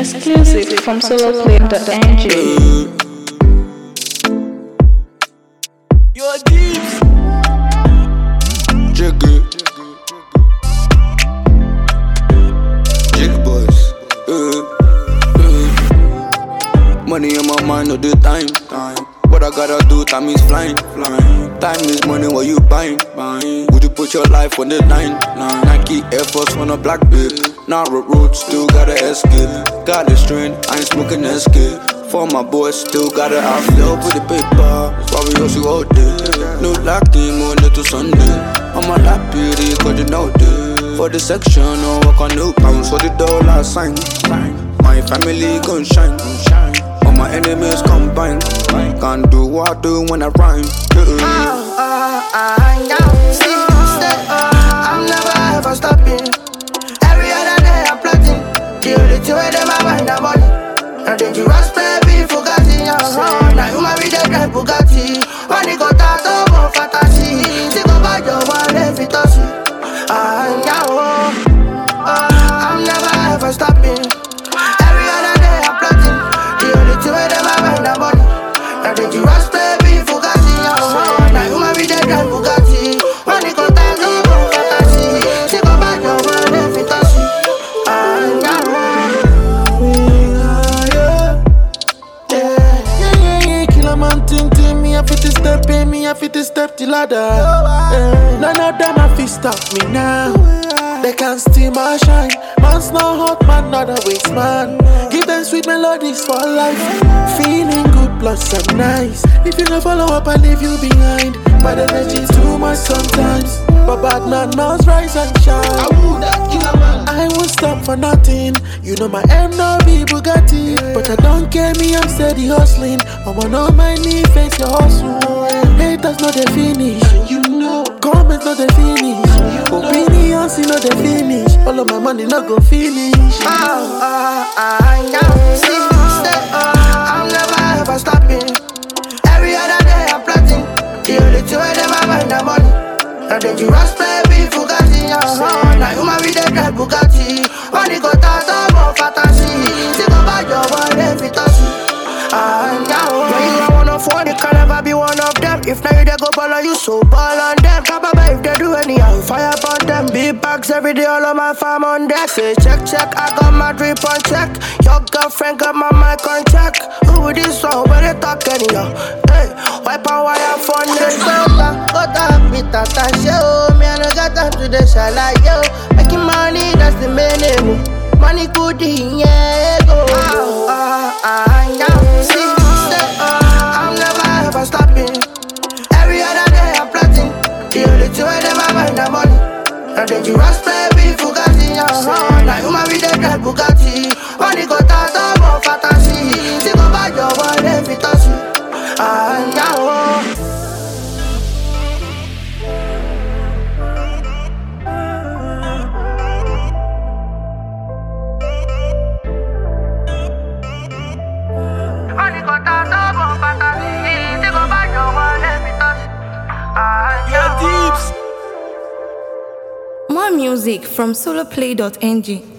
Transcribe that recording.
Exclusive from soloplay.ng. Your deeps. Jiggy. Jiggy boys. Money on my mind all the time. What I gotta do, time is flying. Time is money, what you buying? Would you put your life on the line? Nike Air Force on a black bib. Narrow road, still gotta escape. Got the strength, I ain't smoking escape. For my boys, still gotta have love with the paper. That's why we also all day. No locking, Monday to Sunday. I'm a happy, cause you know that. For the section, no work on no pounds. For the dollar sign. My family gon' shine. All my enemies combine. Can't do what I do when I rhyme. I'm never ever stopping. Every other day I'm plotting. The only two way them I find the money. Now dangerous baby Bugatti. Now you marry the guy Bugatti. Money go tato go fantasy. See go buy your one if it does. I'm never ever stopping. Every other day I'm plotting. The only two way them I find the money. Now dangerous baby Bugatti. Now you marry the guy Bugatti. Money go tato go fantasy. See go buy your one if it does. I fit to step the ladder. None of them a fit stop me now. They can't steal my shine. Man's not hot, man, not a waste man. Give them sweet melodies for life. Feeling good plus and nice. If you don't follow up, I leave you behind. Bad energy too much sometimes. But bad man must rise and shine. I won't stop for nothing. You know my M no be Bugatti. But I don't care, me, I'm steady hustling. I'm on my knee, face your hustle. Haters know they finish. You know, comments know they finish. Opinions, you know they finish. All of my money not go finish. I'm never ever stopping. Every other day I'm plotting. The only two way them I find the money. Now dangerous baby Bugatti. Now you marry the guy Bugatti. Money go tato go fantasy. See go buy your one if it does. When you are one of one, you can never be one of them. If now you they go ball on you, so ball on them. Papa, if they do anyhow, fire upon them. Big bags every day, all of my farm on deck. Say check, I got my drip on check. Your girlfriend got my mic on check. Who with this song, where they talk anyhow? Hey, wipe on wire for the soda. Got up with that show. Me and I got time to the shall like yo. Making money, that's the main aim. Money good, yeah, go. I'm never ever stopping. Every other day I'm plotting. The only two way them I find the money. Now dangerous baby Bugatti. Now you marry the guy Bugatti. Money go tato go fantasy. See go buy your one if it does. More music from soloplay.ng.